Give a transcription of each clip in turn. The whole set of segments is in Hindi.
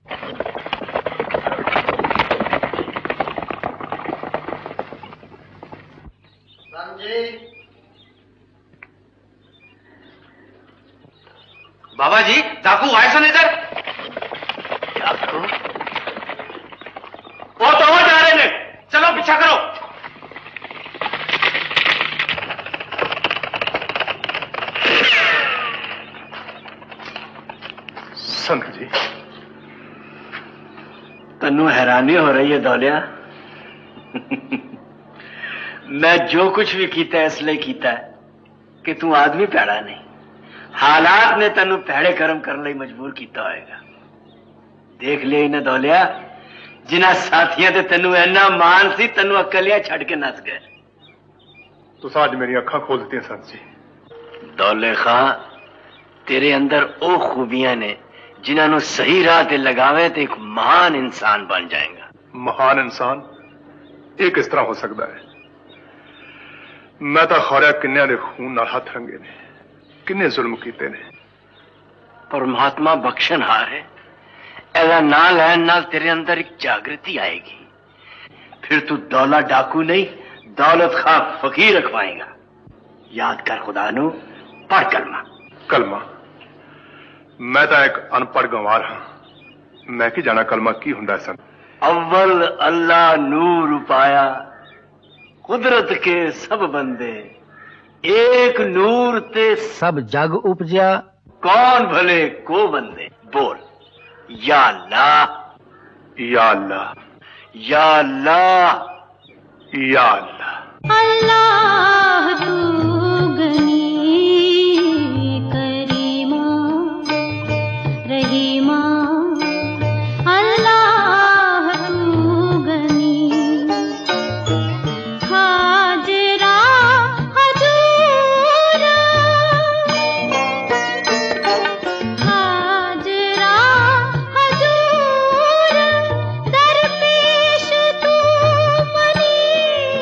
बाबा जी, डाकू आए सन इधर। डाकू? वो तो वो जा रहे हैं, चलो पीछा करो। संत जी, तन्नू हैरानी हो रही है दौलिया। मैं जो कुछ भी कीता है इसलिए कीता है कि तू आदमी पैड़ा नहीं, हालात ने तन्नू पैड़े कर्म करने ਲਈ मजबूर किया होएगा। देख लिया इन्हें दौलिया, जिन्हां साथियों ते तन्नू इन्ना मान सी, तन्नू अकलिया छड़ के नस गए। तुस आज मेरी अखां खोल दी संत जी। दौले खां, तेरे अंदर ओ खूबियां ने जिन्होंने सही राह ते लगावे तो एक महान इंसान बन जाएगा। महान इंसान? ये किस तरह हो सकता है? मैं तो खौरिया किन्ने दे खून नाल हथ रंगे ने, किन्ने जुल्म कीते ने। परमात्मा बख्शनहार है। ऐसा ना लैन नाल तेरे अंदर एक जागृति आएगी, फिर तू दौला डाकू नहीं, दौलत खां फकीर रखवाएगा। याद कर खुदा नू, पढ़ कलमा। कलमा? मैं तो एक अनपढ़ गंवार हाँ, मैं की जाना कलमा की हुंदा सन। अव्वल अल्लाह नूर पाया, कुदरत के सब बंदे, एक नूर ते सब जग उपजा, कौन भले को बंदे। बोल या अल्लाह, या अल्लाह, या अल्लाह, या अल्लाह। अल्लाह तू गनी करीमा रहीमा, अल्लाह तू गनी हाजरा हजूरा, हाजरा हजूरा, दरपेश तू मनी,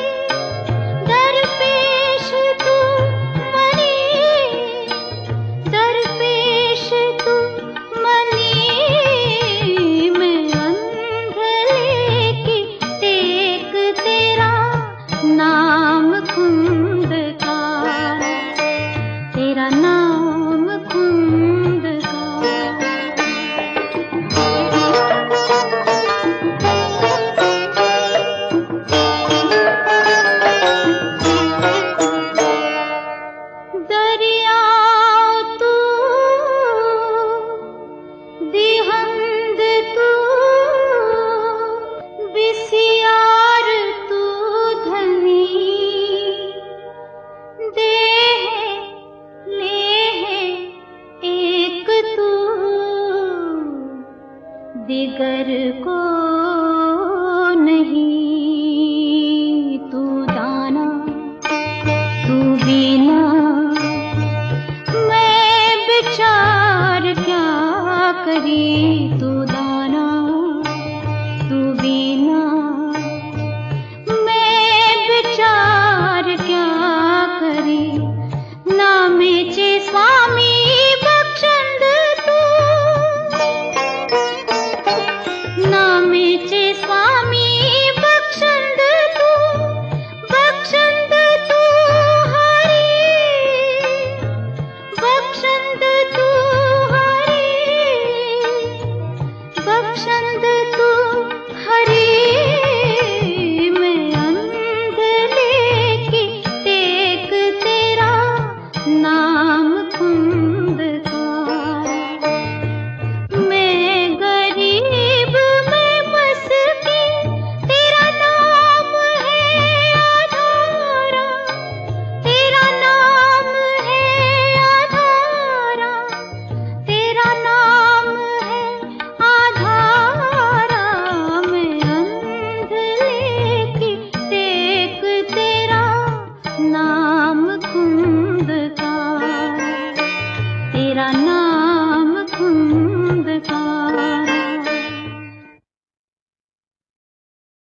दरपेश तू मनी, दरपेश तू मनी, मैं अंधले की टेक तेरा नाम खुंद का, तेरा नाम खुंद का। दरिया तू दिहंद तू, बिसियार तू धनी, देह लेह एक तू, दिगर को नहीं। तू दाना तू बीना, मैं विचार क्या करी, तू